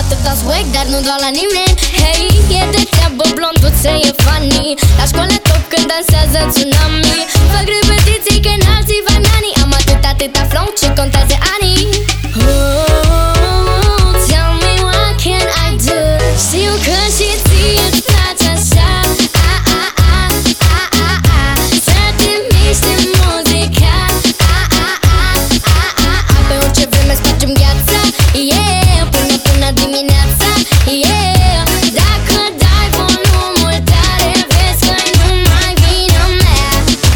atâta swag, dar nu doar la nimeni. Hei, e de treabă, blonduțe, e funny. La școală top când dansează tsunami. Fac repetiții că n-alții fac nani. Am atâta flow, ce contează anii. Tell me what can I do. Știu că și ție îți place așa. Să te miști în muzica. Pe orice vreme spargem gheața. Yeah, până dimineața. Yeah, dacă dai volumul tare, vezi că nu mai vine mea.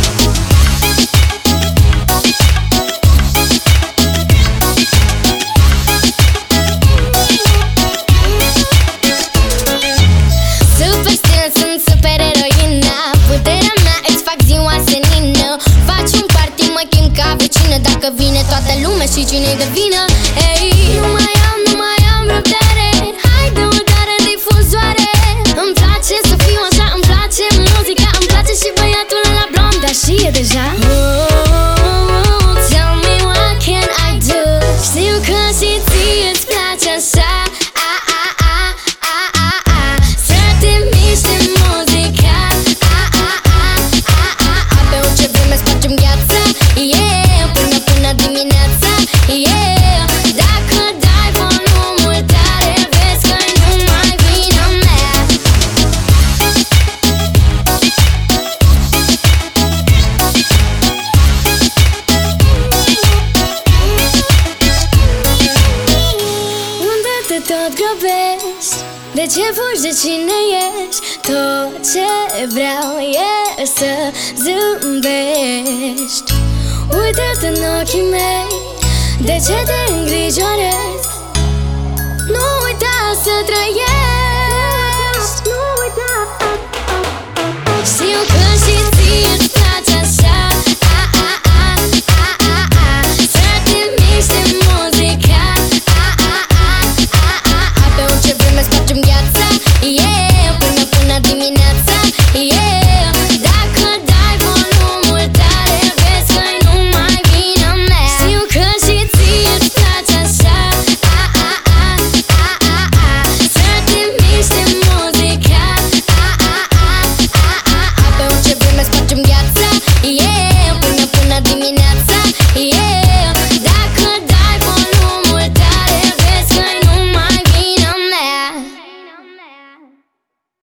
Super stil, sunt super eroină. Puterea mea îți fac ziua senină. Faci un party, mă chem ca vecină. Dacă vine toată lumea și cine-i de vină. Ei, nu mai am răbdare. Hai, dă-o tare difuzoare. Îmi place să fiu așa, îmi place muzica. Îmi place și băiatul ăla blond, dar și e deja. Tell me what can I do. Știu că și ție îți place așa. Să te miști în muzica. Pe orice vreme spargem gheața. Yeah, până dimineața. Yeah, dacă dai volumul tare, vezi că nu mai vine mea. Unde te tot grăbești? De ce fugi, de cine ești? Tot ce vreau e să zâmbești. Uită-te în ochii mei. De ce te îngrijorezi?